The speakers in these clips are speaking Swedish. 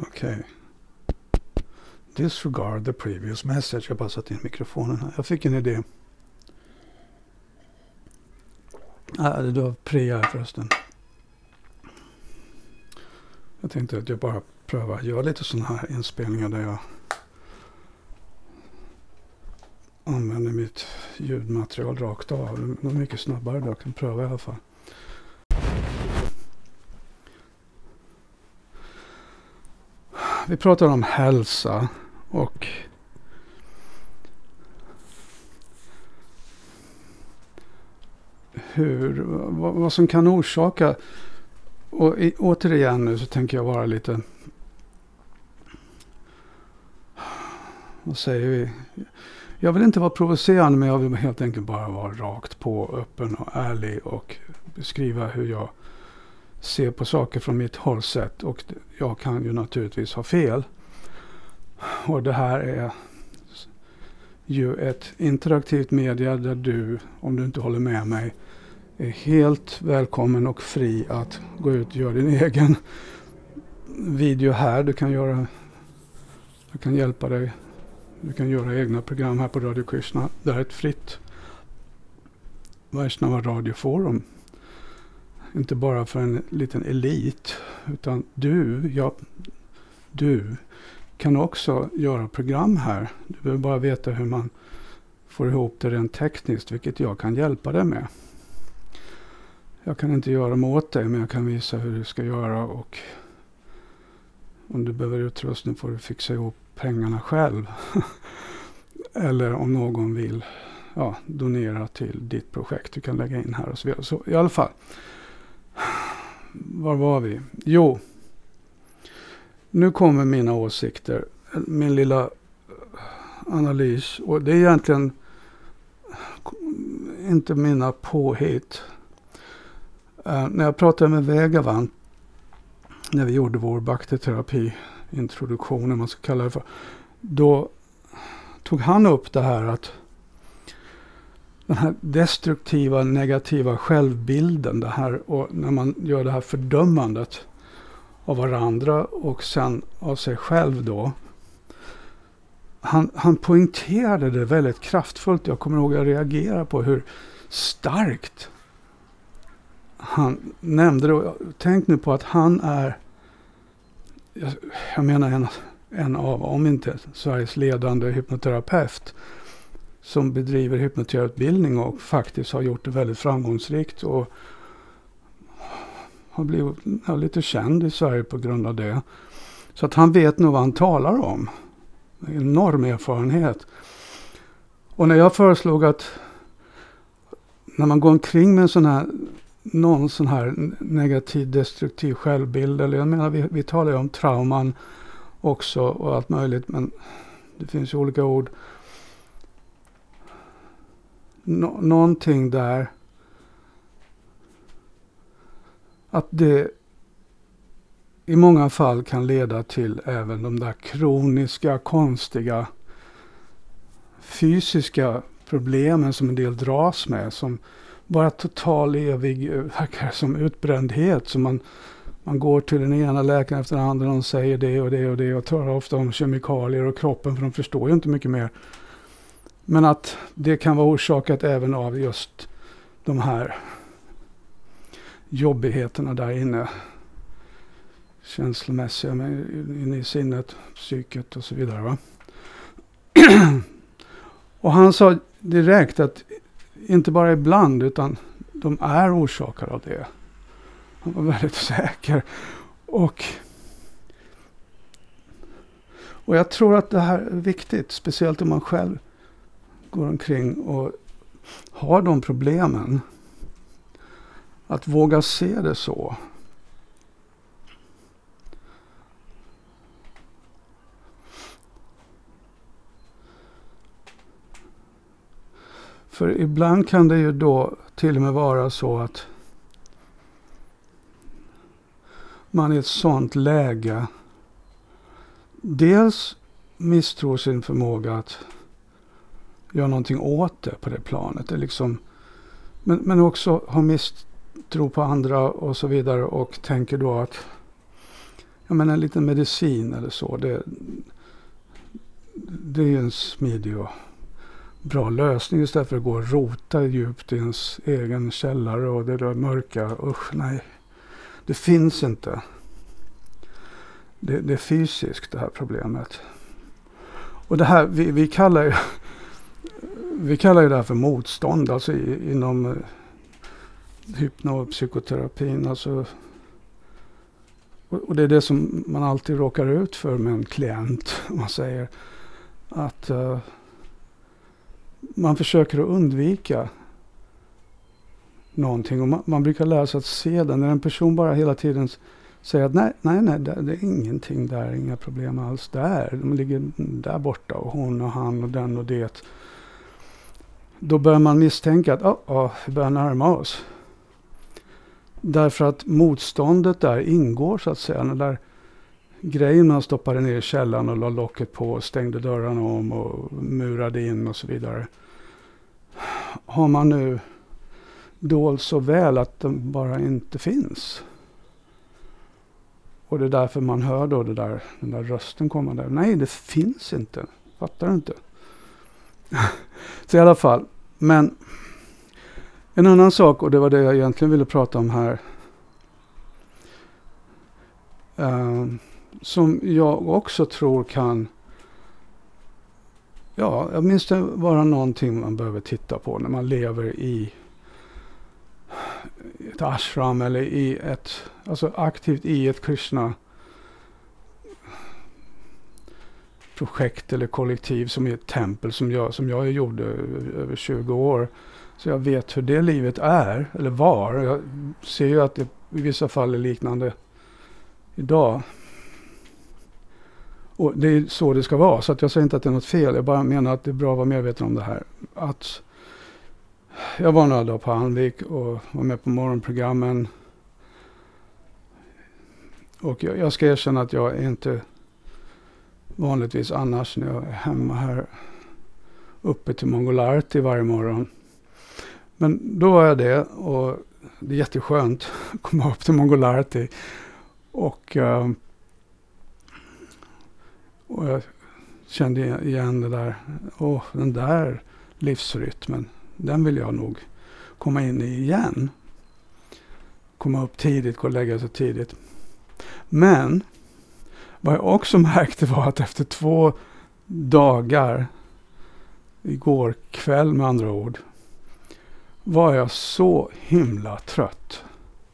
Okej. Disregard the previous message. Jag bara satt in mikrofonen här. Jag fick en idé. Det var Priya här förresten. Jag tänkte att jag bara prövar göra lite sådana här inspelningar där jag använder mitt ljudmaterial rakt av. Det är mycket snabbare då. Jag kan pröva i alla fall. Vi pratar om hälsa och vad som kan orsaka. Och återigen nu så tänker jag vara lite, vad säger vi? Jag vill inte vara provocerande, men jag vill helt enkelt bara vara rakt på, öppen och ärlig och beskriva hur jag ser på saker från mitt hållsätt. Och jag kan ju naturligtvis ha fel. Och det här är ju ett interaktivt media där du, om du inte håller med mig, är helt välkommen och fri att gå ut och göra din egen video här. Jag kan hjälpa dig. Du kan göra egna program här på Radio Krishna. Det här är ett fritt Vaishnava radioforum. Inte bara för en liten elit, utan du kan också göra program här. Du behöver bara veta hur man får ihop det rent tekniskt, vilket jag kan hjälpa dig med. Jag kan inte göra dem åt dig, men jag kan visa hur du ska göra, och om du behöver utrustning får du fixa ihop pengarna själv. Eller om någon vill donera till ditt projekt, du kan lägga in här och så vidare. Så i alla fall, var var vi? Jo, nu kommer mina åsikter, min lilla analys, och det är egentligen inte mina påhitt. När jag pratade med Vegavan, när vi gjorde vår bakterieterapi-introduktion, man ska kalla det för, då tog han upp det här att den här destruktiva, negativa självbilden, det här, och när man gör det här fördömandet av varandra och sen av sig själv då. Han poängterade det väldigt kraftfullt. Jag kommer ihåg att jag reagerade på hur starkt han nämnde det. Tänk nu på att han är, jag menar en av, om inte Sveriges ledande hypnoterapeut, som bedriver hypnoterapeututbildning och faktiskt har gjort det väldigt framgångsrikt och har blivit lite känd i Sverige på grund av det. Så att han vet nog vad han talar om. En enorm erfarenhet. Och när jag föreslog att när man går omkring med någon sån här negativ, destruktiv självbild, eller jag menar vi talar ju om trauman också och allt möjligt, men det finns ju olika ord. Någonting där, att det i många fall kan leda till även de där kroniska, konstiga fysiska problemen som en del dras med, som bara total evig verkar som utbrändhet, som man går till den ena läkaren efter den andra och de säger det och det och det och talar ofta om kemikalier och kroppen, för de förstår ju inte mycket mer. Men att det kan vara orsakat även av just de här jobbigheterna där inne. Känslomässiga, inne i sinnet, psyket och så vidare. Va? Och han sa direkt att inte bara ibland, utan de är orsakade av det. Han var väldigt säker. Och jag tror att det här är viktigt, speciellt om man själv går omkring och har de problemen. Att våga se det så. För ibland kan det ju då till och med vara så att man i ett sånt läge dels misstror sin förmåga att göra någonting åt det på det planet. Det liksom, men också har misstro på andra och så vidare, och tänker då att Jag menar en liten medicin eller så. Det är ju en smidig och bra lösning istället för att gå och rota djupt i ens egen källare och det där mörka. Usch, nej. Det finns inte. Det är fysiskt det här problemet. Och det här, vi kallar ju det här för motstånd, alltså inom hypnopsykoterapin. Alltså, och det är det som man alltid råkar ut för med en klient. Man säger att man försöker att undvika någonting. Och man brukar lära sig att se det. När en person bara hela tiden säger att nej, det är ingenting där, inga problem alls där. De ligger där borta och hon och han och den och det. Då börjar man misstänka att vi börjar närma oss. Därför att motståndet där ingår så att säga. Den där grejen man stoppade ner i källaren och la locket på och stängde dörrarna om och murade in och så vidare. Har man nu dolt så väl att den bara inte finns. Och det är därför man hör då den där rösten komma där. Nej, det finns inte. Fattar du inte? Så i alla fall. Men en annan sak, och det var det jag egentligen ville prata om här. Som jag också tror kan, jag minns det vara någonting man behöver titta på när man lever i ett ashram eller alltså aktivt i ett Krishna projekt eller kollektiv som är ett tempel som jag gjorde över 20 år. Så jag vet hur det livet är eller var. Jag ser ju att det i vissa fall är liknande idag. Och det är så det ska vara. Så att jag säger inte att det är något fel. Jag bara menar att det är bra att vara medveten om det här. Att jag var några dagar på Almvik och var med på morgonprogrammen. Och jag ska erkänna att jag är inte vanligtvis annars när jag är hemma här uppe till Mongol-Arti varje morgon. Men då var jag det och det är jätteskönt att komma upp till Mongol-Arti. Och jag kände igen det där. Den där livsrytmen. Den vill jag nog komma in i igen. Komma upp tidigt, gå och lägga sig tidigt. Men vad jag också märkte var att efter 2 dagar, igår kväll med andra ord, var jag så himla trött.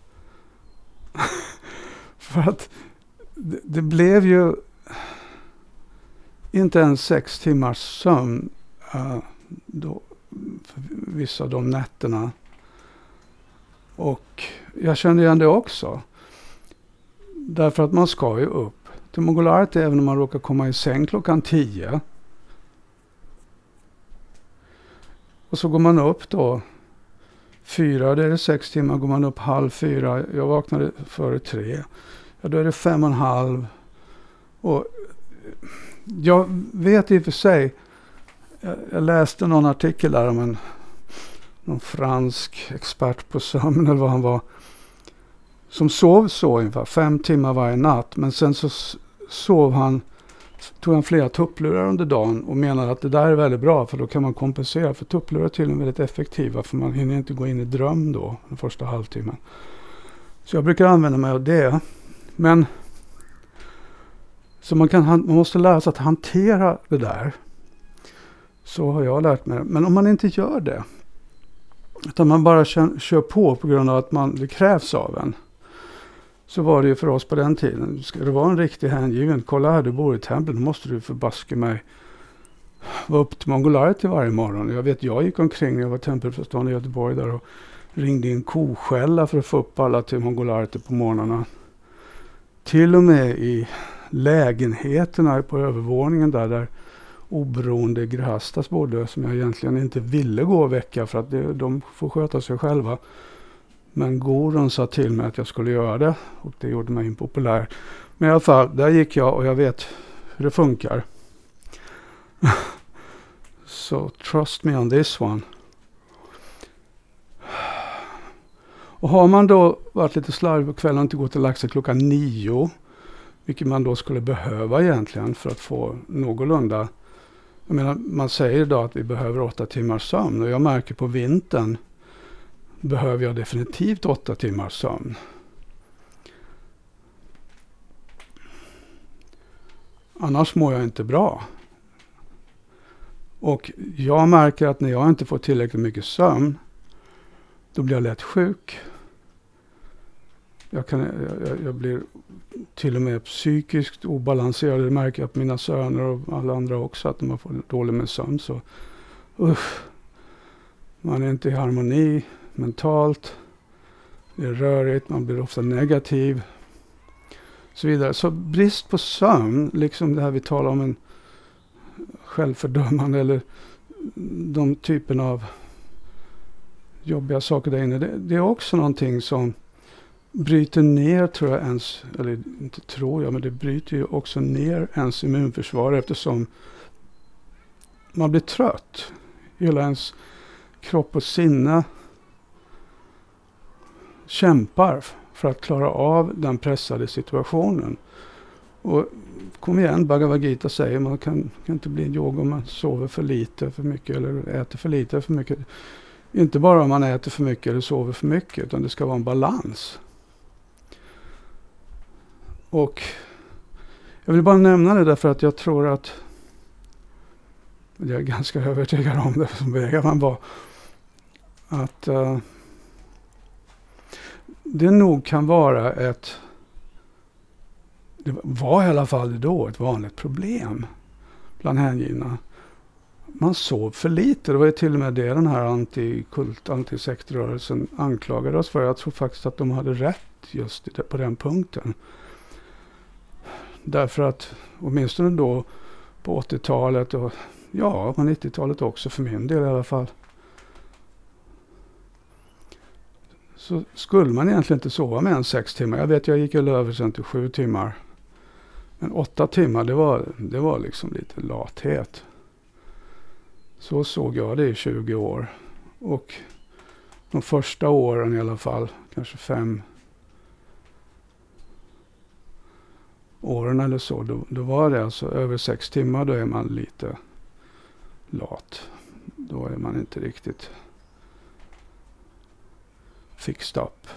För att det blev ju inte ens 6 timmars sömn då, för vissa av de nätterna. Och jag kände igen det också. Därför att man ska ju upp till Mongol-Arti även om man råkar komma i säng klockan 10. Och så går man upp då 4, det är det 6 timmar, går man upp 3:30. Jag vaknade före 3. Ja, då är det 5:30. Och jag vet i och för sig, jag läste någon artikel där om någon fransk expert på sömn eller vad han var, som sov så ungefär 5 timmar varje natt, men sen så tog han flera tupplurar under dagen och menade att det där är väldigt bra för då kan man kompensera, för tupplurar är tydligen väldigt effektiva för man hinner inte gå in i dröm då den första halvtimmen. Så jag brukar använda mig av det. Men så man måste lära sig att hantera det där. Så har jag lärt mig. Men om man inte gör det, utan man bara kör på grund av att det krävs av en. Så var det ju för oss på den tiden. Ska det vara en riktig hängiven, kolla här, du bor i tempel, då måste du förbaska mig vara upp till Mongol-Arti varje morgon. Jag gick omkring när jag var tempelförståndare i Göteborg där och ringde in koskälla för att få upp alla till Mongol-Arti på morgnarna. Till och med i lägenheterna på övervåningen där oberoende grastas bodde, som jag egentligen inte ville gå och väcka för att de får sköta sig själva. Men Goron sa till mig att jag skulle göra det och det gjorde mig impopulär. Men i alla fall, där gick jag och jag vet hur det funkar. So trust me on this one. Och har man då varit lite slarvig på kvällen och inte gått och lagt sig klockan 9, Vilket man då skulle behöva egentligen för att få någorlunda. Jag menar, man säger idag att vi behöver 8 timmars sömn. Och jag märker på vintern behöver jag definitivt 8 timmars sömn. Annars mår jag inte bra. Och jag märker att när jag inte får tillräckligt mycket sömn, då blir jag lätt sjuk. Jag blir till och med psykiskt obalanserad. Det märker jag på mina söner och alla andra också, att de har fått dåligt med sömn. Så man är inte i harmoni mentalt. Det är rörigt, man blir ofta negativ. Så vidare. Så brist på sömn, liksom det här vi talar om en självfördömande eller de typen av jobbiga saker där inne. Det är också någonting som bryter ner, tror jag ens, eller inte tror jag, men det bryter ju också ner ens immunförsvar eftersom man blir trött. Hela ens kropp och sinne kämpar för att klara av den pressade situationen. Och kom igen, Bhagavad Gita säger man kan inte bli en yoga om man sover för lite, för mycket eller äter för lite, för mycket. Inte bara om man äter för mycket eller sover för mycket, utan det ska vara en balans. Och jag vill bara nämna det därför att jag tror att jag är ganska övertygad om det som vägar man var. Att det nog kan vara det var i alla fall då ett vanligt problem bland hängivna. Man sov för lite. Det var ju till och med det den här antisektrörelsen anklagade oss för. Jag tror faktiskt att de hade rätt just på den punkten. Därför att åtminstone då på 80-talet och ja, på 90-talet också för min del i alla fall. Så skulle man egentligen inte sova mer än 6 timmar. Jag vet, jag gick över sen till 7 timmar. Men 8 timmar, det var liksom lite lathet. Så såg jag det i 20 år. Och de första åren i alla fall, kanske 5 åren eller så, då var det alltså över 6 timmar, då är man lite lat. Då är man inte riktigt fixed up.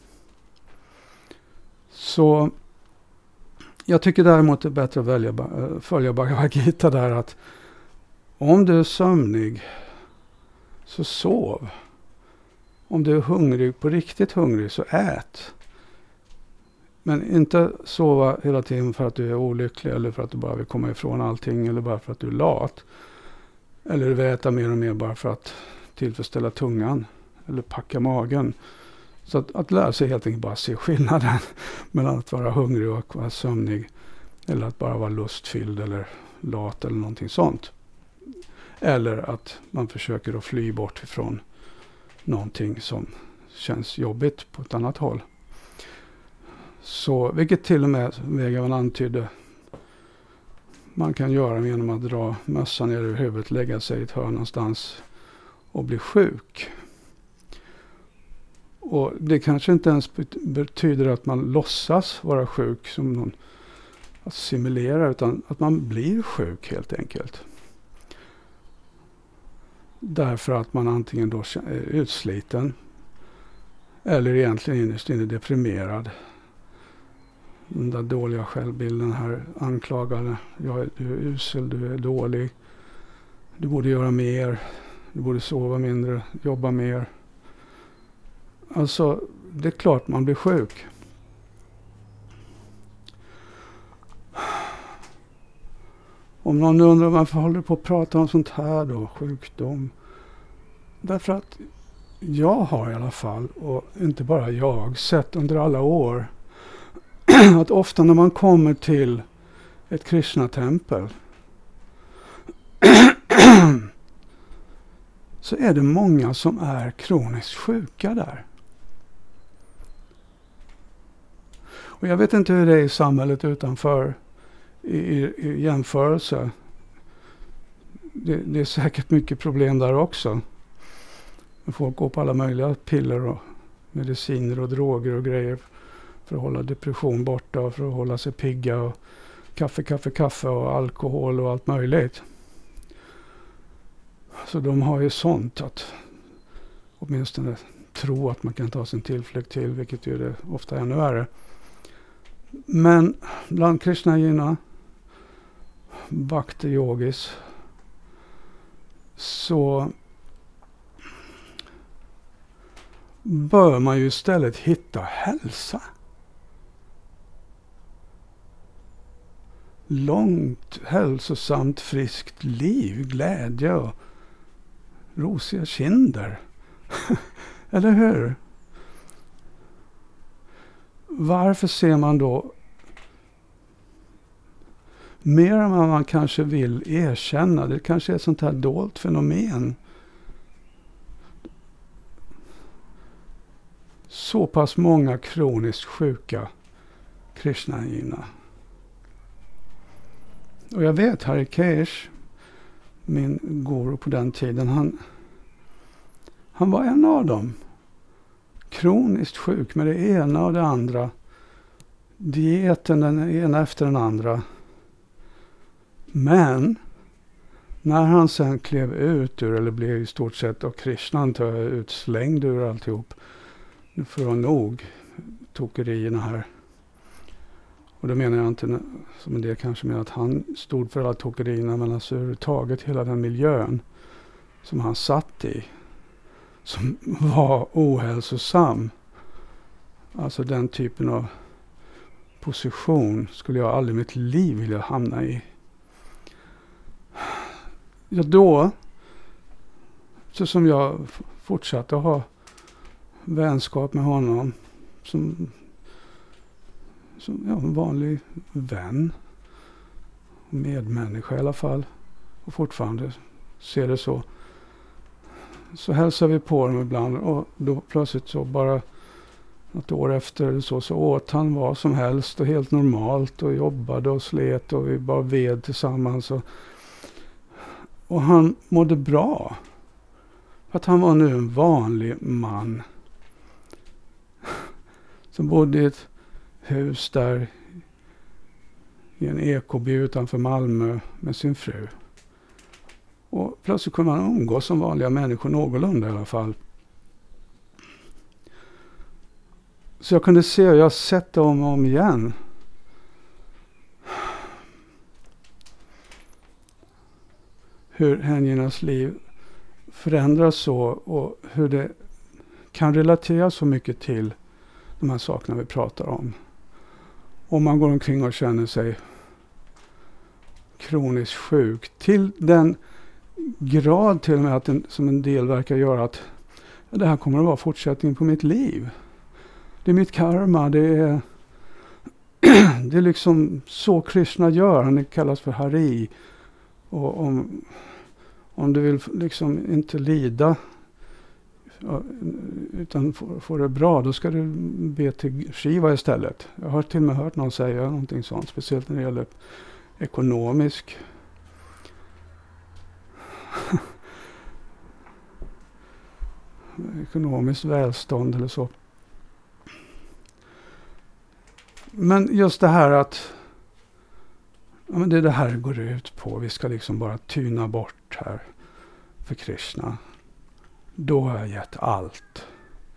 Så jag tycker däremot det är bättre att följa Bhagavad Gita där, att om du är sömnig så sov. Om du är hungrig, på riktigt hungrig, så ät. Men inte sova hela tiden för att du är olycklig eller för att du bara vill komma ifrån allting eller bara för att du är lat. Eller du vill äta mer och mer bara för att tillfredsställa tungan eller packa magen. Så att lära sig helt enkelt bara se skillnaden mellan att vara hungrig och vara sömnig. Eller att bara vara lustfylld eller lat eller någonting sånt. Eller att man försöker att fly bort ifrån någonting som känns jobbigt på ett annat håll. Så, vilket till och med Vegavan antydde man kan göra genom att dra mössan ner över huvudet, lägga sig i ett hörn någonstans och bli sjuk. Och det kanske inte ens betyder att man låtsas vara sjuk som någon assimilerar, utan att man blir sjuk helt enkelt. Därför att man antingen då är utsliten eller egentligen innerst inne deprimerad. Den där dåliga självbilden här anklagade. Du är usel, du är dålig. Du borde göra mer. Du borde sova mindre, jobba mer. Alltså, det är klart man blir sjuk. Om någon undrar varför håller du på att prata om sånt här då, sjukdom. Därför att jag har i alla fall, och inte bara jag, sett under alla år att ofta när man kommer till ett Krishna-tempel så är det många som är kroniskt sjuka där. Och jag vet inte hur det är i samhället utanför i jämförelse. Det är säkert mycket problem där också. Folk går på alla möjliga piller och mediciner och droger och grejer för att hålla depression borta och för att hålla sig pigga och kaffe och alkohol och allt möjligt. Så de har ju sånt att åtminstone tro att man kan ta sin tillflykt till, vilket ju det ofta är ännu värre. Men bland Krishnajina, Bhakti Yogis, så bör man ju istället hitta hälsa. Långt, hälsosamt, friskt liv, glädje och rosiga kinder. Eller hur? Varför ser man då mer än vad man kanske vill erkänna? Det kanske är ett sånt här dolt fenomen. Så pass många kroniskt sjuka Krishnajina. Och jag vet Harikesh, min guru på den tiden, han var en av dem. Kroniskt sjuk med det ena och det andra. Dieten den ena efter den andra. Men när han sen klev ut ur, eller blev i stort sett av Krishna utslängd ur alltihop, nu får han nog tokerierna här. Och då menar jag inte som det kanske med att han stod för alla tokerierna, men alltså överhuvudtaget hela den miljön som han satt i, som var ohälsosam. Alltså den typen av position skulle jag aldrig i mitt liv vilja hamna i. Ja, då, så som jag fortsatte att ha vänskap med honom som en vanlig vän, medmänniska i alla fall, och fortfarande ser det så hälsar vi på dem ibland, och då plötsligt så bara ett år efter eller så åt han vad som helst och helt normalt och jobbade och slet och vi bara ved tillsammans och han mådde bra. För att han var nu en vanlig man som bodde i ett hus där i en ekoby utanför Malmö med sin fru. Och plötsligt kunde man umgås som vanliga människor, någorlunda i alla fall. Så jag kunde se, jag har sett det om och om igen. Hur hänginas liv förändras så och hur det kan relatera så mycket till de här sakerna vi pratar om. Om man går omkring och känner sig kroniskt sjuk till den grad till och med att som en del verkar göra att det här kommer att vara fortsättningen på mitt liv. Det är mitt karma, det är liksom så Krishna gör, han kallas för Hari. Och om du vill liksom inte lida utan få det bra, då ska du be till Shiva istället. Jag har till och med hört någon säga någonting sånt, speciellt när det gäller ekonomisk ekonomiskt välstånd eller så. Men just det här att men det är det här det går ut på. Vi ska liksom bara tyna bort här för Krishna. Då har jag gett allt.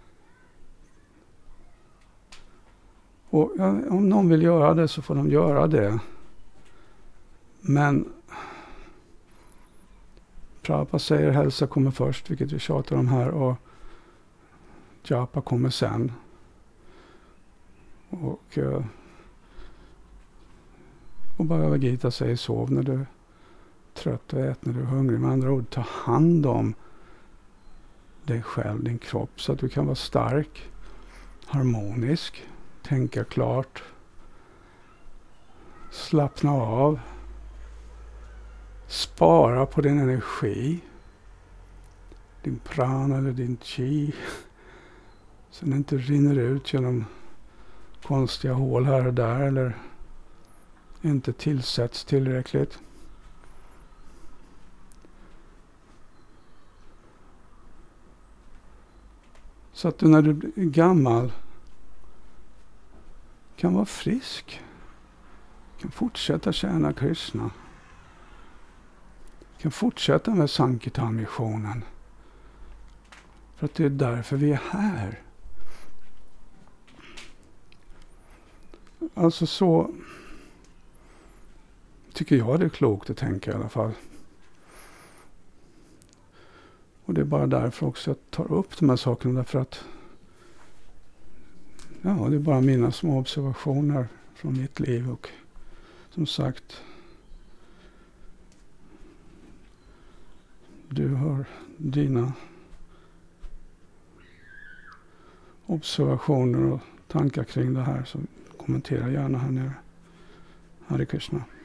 Och om någon vill göra det så får de göra det. Men Prabhupada säger hälsa kommer först, vilket vi tjatar om här, och japa kommer sen. Och Bhagavad Gita säger sov när du är trött och ät när du är hungrig. Med andra ord, ta hand om dig själv, din kropp, så att du kan vara stark, harmonisk, tänka klart, slappna av, spara på din energi, din prana eller din chi, så den inte rinner ut genom konstiga hål här och där eller inte tillsätts tillräckligt. Så att du när du blir gammal kan vara frisk. Kan fortsätta tjäna Krishna. Kan fortsätta med Sankirtan-missionen. För att det är därför vi är här. Alltså så tycker jag det är klokt att tänka i alla fall. Och det är bara därför också jag tar upp de här sakerna. Därför att det är bara mina små observationer från mitt liv. Och som sagt, du har dina observationer och tankar kring det här. Så kommentera gärna här nere. Hare Krishna.